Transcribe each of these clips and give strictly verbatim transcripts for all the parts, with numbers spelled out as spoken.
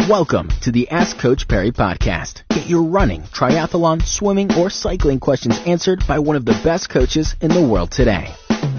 Welcome to the Ask Coach Perry podcast. Get your running, triathlon, swimming, or cycling questions answered by one of the best coaches in the world today.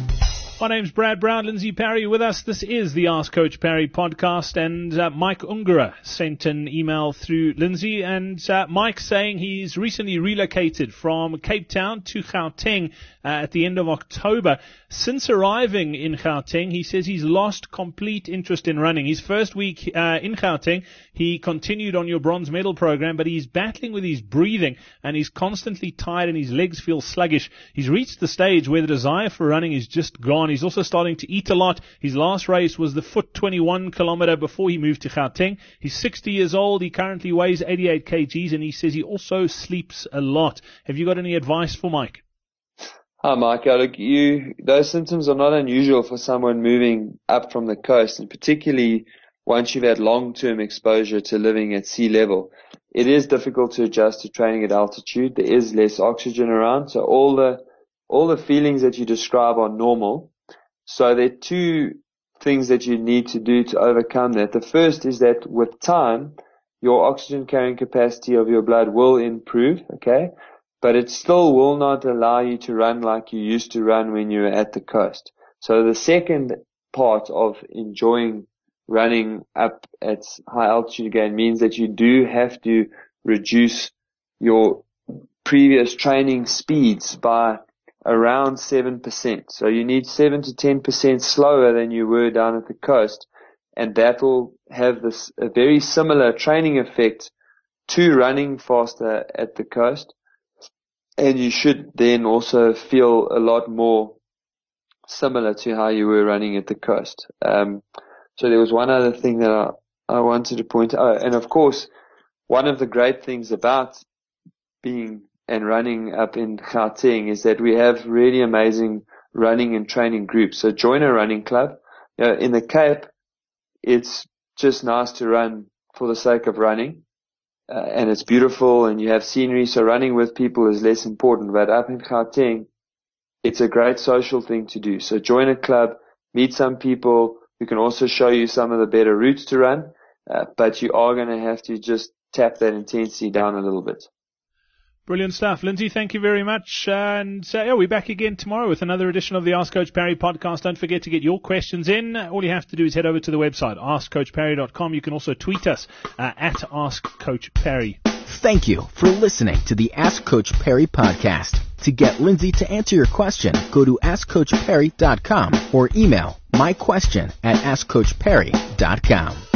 My name's Brad Brown, Lindsay Parry with us. This is the Ask Coach Perry podcast, and uh, Mike Ungara sent an email through Lindsay, and uh, Mike saying he's recently relocated from Cape Town to Gauteng uh, at the end of October. Since arriving in Gauteng, he says he's lost complete interest in running. His first week uh, in Gauteng, he continued on your bronze medal program, but he's battling with his breathing, and he's constantly tired and his legs feel sluggish. He's reached the stage where the desire for running is just gone. He's also starting to eat a lot. His last race was the foot twenty-one kilometer before he moved to Gauteng. He's sixty years old. He currently weighs eighty-eight kilograms, and he says he also sleeps a lot. Have you got any advice for Mike? Hi, Mike. Look, you, those symptoms are not unusual for someone moving up from the coast, and particularly once you've had long-term exposure to living at sea level. It is difficult to adjust to training at altitude. There is less oxygen around, so all the all the feelings that you describe are normal. So there are two things that you need to do to overcome that. The first is that with time, your oxygen carrying capacity of your blood will improve, okay? But it still will not allow you to run like you used to run when you were at the coast. So the second part of enjoying running up at high altitude again means that you do have to reduce your previous training speeds by around seven percent. So you need seven to ten percent slower than you were down at the coast, and that will have this a very similar training effect to running faster at the coast. And you should then also feel a lot more similar to how you were running at the coast. Um, so there was one other thing that I, I wanted to point out. And of course, one of the great things about being and running up in Gauteng is that we have really amazing running and training groups. So join a running club. You know, in the Cape, it's just nice to run for the sake of running. Uh, and it's beautiful and you have scenery, so running with people is less important. But up in Gauteng, it's a great social thing to do. So join a club, meet some people who can also show you some of the better routes to run, uh, but you are going to have to just tap that intensity down a little bit. Brilliant stuff. Lindsay, thank you very much. And uh, yeah, we're back again tomorrow with another edition of the Ask Coach Perry podcast. Don't forget to get your questions in. All you have to do is head over to the website, ask coach perry dot com. You can also tweet us uh, at Ask Coach Perry. Thank you for listening to the Ask Coach Perry podcast. To get Lindsay to answer your question, go to ask coach perry dot com or email my question at ask coach perry dot com.